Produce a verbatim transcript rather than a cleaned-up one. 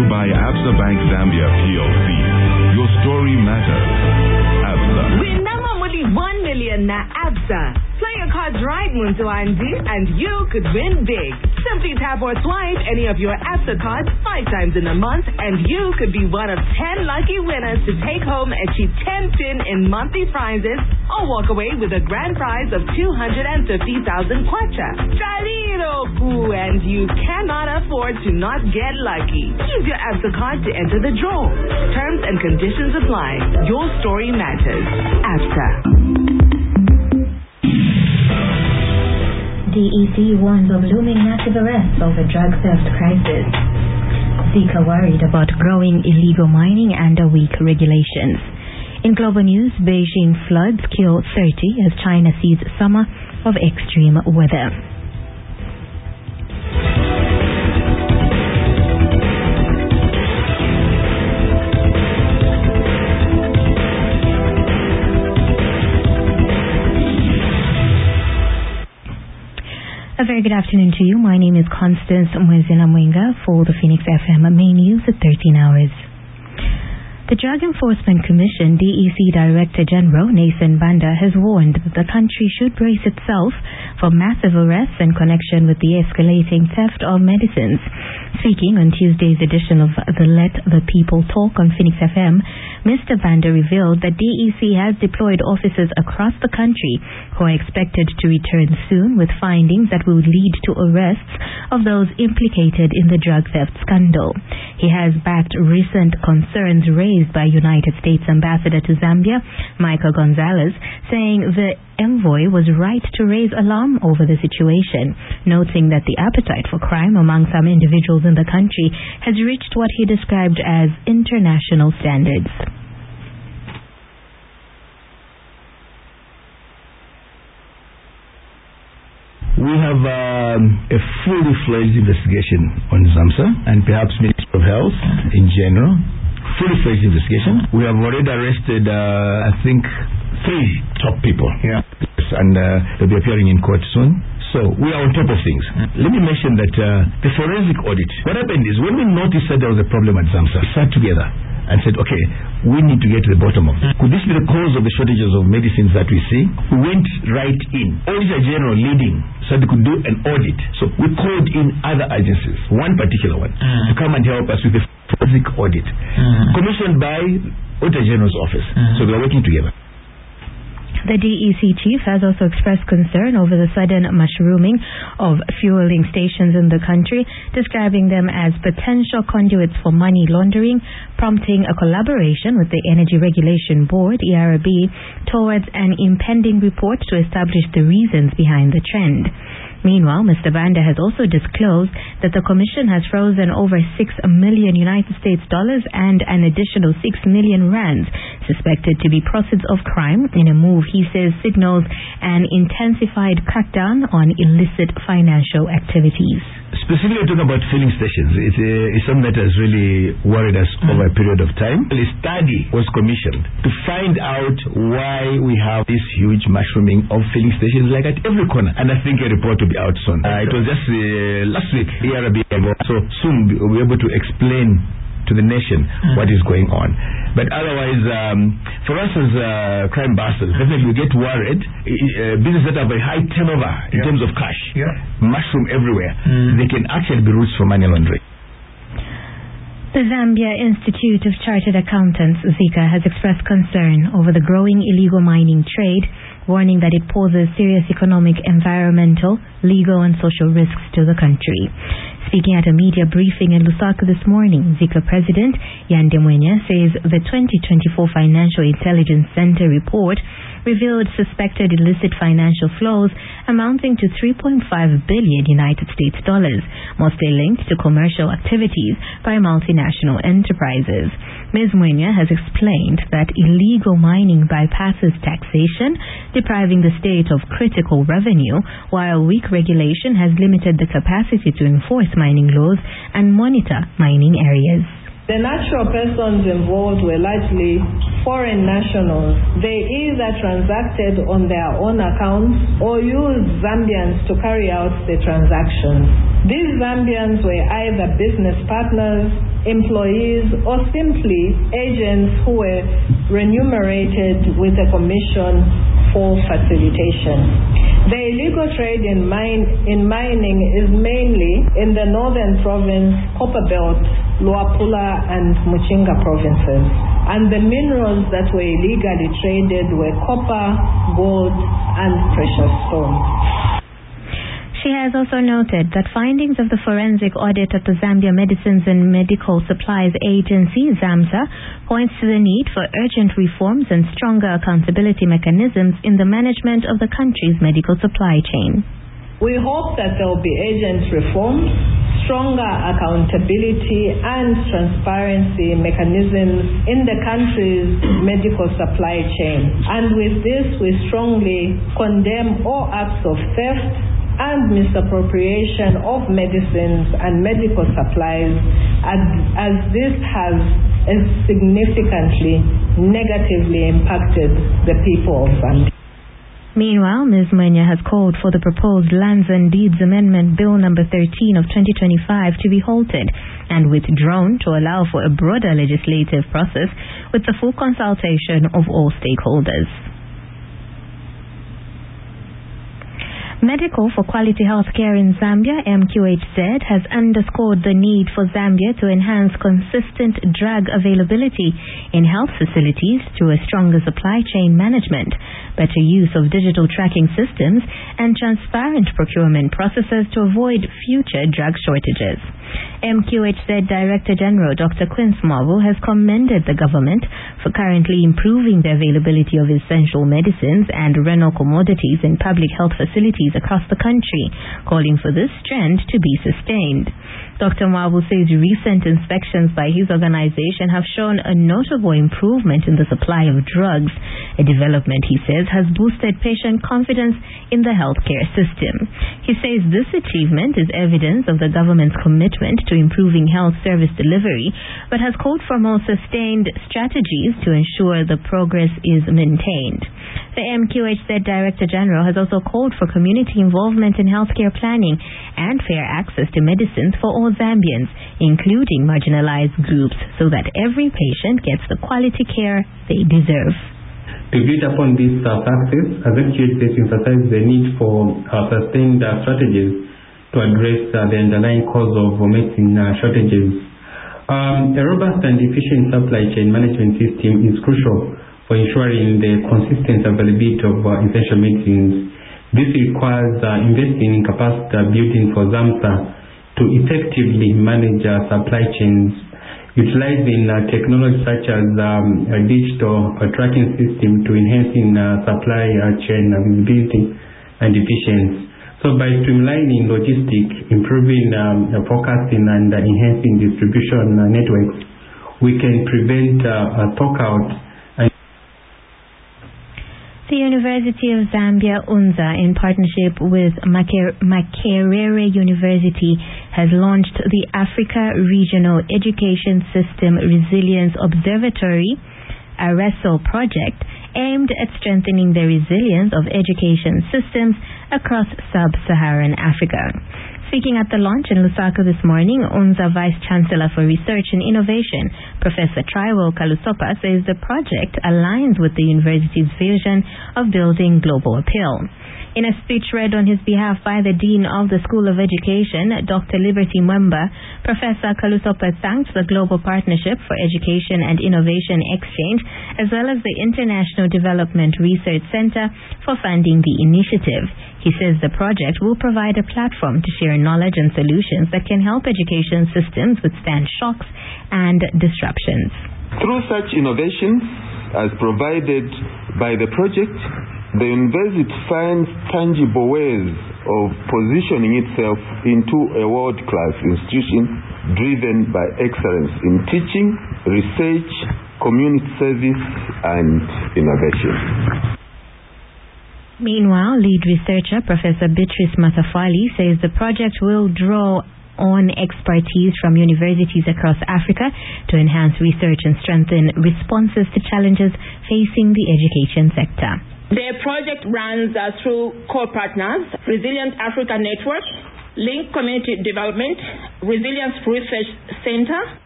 by Absa Bank Zambia P L C. Your story matters. Absa. Winama muli one million na Absa. Play your cards right, Muntu Andy, and you could win big. Simply tap or swipe any of your Absa cards five times in a month, and you could be one of ten lucky winners to take home a cheap ten pin in monthly prizes, or walk away with a grand prize of two hundred fifty thousand kwacha. Chaliroku, and you cannot afford to not get lucky. Use your Absa card to enter the draw. Terms and conditions apply. Your story matters. Absa. D E C warns of looming massive arrests over drug theft crisis. Zika worried about growing illegal mining and weak regulations. In global news, Beijing floods kill thirty as China sees summer of extreme weather. A very good afternoon to you. My name is Constance Mwezina Mwenga for the Phoenix F M main news at thirteen hours. The Drug Enforcement Commission D E C Director General Nathan Banda has warned that the country should brace itself for massive arrests in connection with the escalating theft of medicines. Speaking on Tuesday's edition of the Let the People Talk on Phoenix F M, Mister Banda revealed that D E C has deployed officers across the country who are expected to return soon with findings that will lead to arrests of those implicated in the drug theft scandal. He has backed recent concerns raised by United States Ambassador to Zambia, Michael Gonzalez, saying the envoy was right to raise alarm over the situation, noting that the appetite for crime among some individuals in the country has reached what he described as international standards. We have um, a fully fledged investigation on ZAMSA and perhaps Ministry of Health in general. Fully fledged investigation. We have already arrested, uh, I think, three top people. Yeah. And uh, they'll be appearing in court soon. So we are on top of things. Let me mention that uh, the forensic audit. What happened is when we noticed that there was a problem at ZAMSA, we sat together and said, okay, we need to get to the bottom of it. Could this be the cause of the shortages of medicines that we see? We went right in. Auditor General leading said they could do an audit. So we called in other agencies, one particular one, mm. to come and help us with the forensic audit, mm. commissioned by Auditor General's office. Mm. So they are working together. The D E C chief has also expressed concern over the sudden mushrooming of fueling stations in the country, describing them as potential conduits for money laundering, prompting a collaboration with the Energy Regulation Board, E R B, towards an impending report to establish the reasons behind the trend. Meanwhile, Mister Banda has also disclosed that the Commission has frozen over six million United States dollars and an additional six million rands suspected to be proceeds of crime in a move he says signals an intensified crackdown on illicit financial activities. Specifically talking about filling stations, it's, a, it's something that has really worried us mm. over a period of time. A study was commissioned to find out why we have this huge mushrooming of filling stations like at every corner. And I think a report will be out soon. Uh, it was just uh, last week, E R B, so soon we'll be able to explain to the nation mm. what is going on. But otherwise, um, for us as uh, crime busters, definitely we get worried. Uh, businesses that have a high turnover in yeah. terms of cash, yeah. mushroom everywhere, mm. they can actually be routes for money laundering. The Zambia Institute of Chartered Accountants, Zika, has expressed concern over the growing illegal mining trade, warning that it poses serious economic, environmental, legal and social risks to the country. Speaking at a media briefing in Lusaka this morning, Zika President Yande Mwenya says the twenty twenty-four Financial Intelligence Center report revealed suspected illicit financial flows amounting to three point five billion United States dollars, mostly linked to commercial activities by multinational enterprises. Miz Mwenya has explained that illegal mining bypasses taxation, depriving the state of critical revenue, while weak regulation has limited the capacity to enforce mining laws and monitor mining areas. The natural persons involved were largely foreign nationals. They either transacted on their own accounts or used Zambians to carry out the transactions. These Zambians were either business partners, employees, or simply agents who were remunerated with a commission for facilitation. The illegal trade in, mine, in mining is mainly in the Northern Province, Copperbelt, Luapula, and Muchinga provinces. And the minerals that were illegally traded were copper, gold, and precious stones. She has also noted that findings of the forensic audit at the Zambia Medicines and Medical Supplies Agency, ZAMSA, points to the need for urgent reforms and stronger accountability mechanisms in the management of the country's medical supply chain. We hope that there will be urgent reforms, stronger accountability and transparency mechanisms in the country's medical supply chain. And with this, we strongly condemn all acts of theft and misappropriation of medicines and medical supplies, as, as this has significantly negatively impacted the people of Zambia. Meanwhile, Miz Mwenya has called for the proposed Lands and Deeds Amendment Bill number thirteen of twenty twenty-five to be halted and withdrawn to allow for a broader legislative process with the full consultation of all stakeholders. Medical for Quality Healthcare in Zambia, M Q H Z, has underscored the need for Zambia to enhance consistent drug availability in health facilities through a stronger supply chain management, better use of digital tracking systems, and transparent procurement processes to avoid future drug shortages. M Q H Z Director General Doctor Quince Marvel has commended the government for currently improving the availability of essential medicines and renal commodities in public health facilities across the country, calling for this trend to be sustained. Doctor Marvel says recent inspections by his organization have shown a notable improvement in the supply of drugs, a development he says has boosted patient confidence in the healthcare system. He says this achievement is evidence of the government's commitment to improving health service delivery, but has called for more sustained strategies to ensure the progress is maintained. The M Q H Z Director General has also called for community involvement in healthcare planning and fair access to medicines for all Zambians, including marginalized groups, so that every patient gets the quality care they deserve. To build upon these uh, factors, as M Q H Z emphasizes the need for uh, sustained uh, strategies to address uh, the underlying cause of uh, medicine uh, shortages. Um, a robust and efficient supply chain management system is crucial for ensuring the consistent availability of uh, essential medicines. This requires uh, investing in capacity building for ZAMSA to effectively manage uh, supply chains, utilizing uh, technology such as um, a digital uh, tracking system to enhancing uh, supply uh, chain visibility and efficiency. So by streamlining logistics, improving um, uh, forecasting and uh, enhancing distribution uh, networks, we can prevent uh, a stockout. The University of Zambia, UNZA, in partnership with Makerere University, has launched the Africa Regional Education System Resilience Observatory, ARESO project, aimed at strengthening the resilience of education systems across sub-Saharan Africa. Speaking at the launch in Lusaka this morning, UNZA Vice Chancellor for Research and Innovation, Professor Traiwo Kalusopa, says the project aligns with the university's vision of building global appeal. In a speech read on his behalf by the Dean of the School of Education, Doctor Liberty Mwemba, Professor Kalusopa thanked the Global Partnership for Education and Innovation Exchange, as well as the International Development Research Center for funding the initiative. He says the project will provide a platform to share knowledge and solutions that can help education systems withstand shocks and disruptions. Through such innovations as provided by the project, the university finds tangible ways of positioning itself into a world-class institution driven by excellence in teaching, research, community service, and innovation. Meanwhile, lead researcher Professor Beatrice Matafali says the project will draw on expertise from universities across Africa to enhance research and strengthen responses to challenges facing the education sector. The project runs uh, through core partners, Resilient Africa Network, Link Community Development, Resilience Research Center,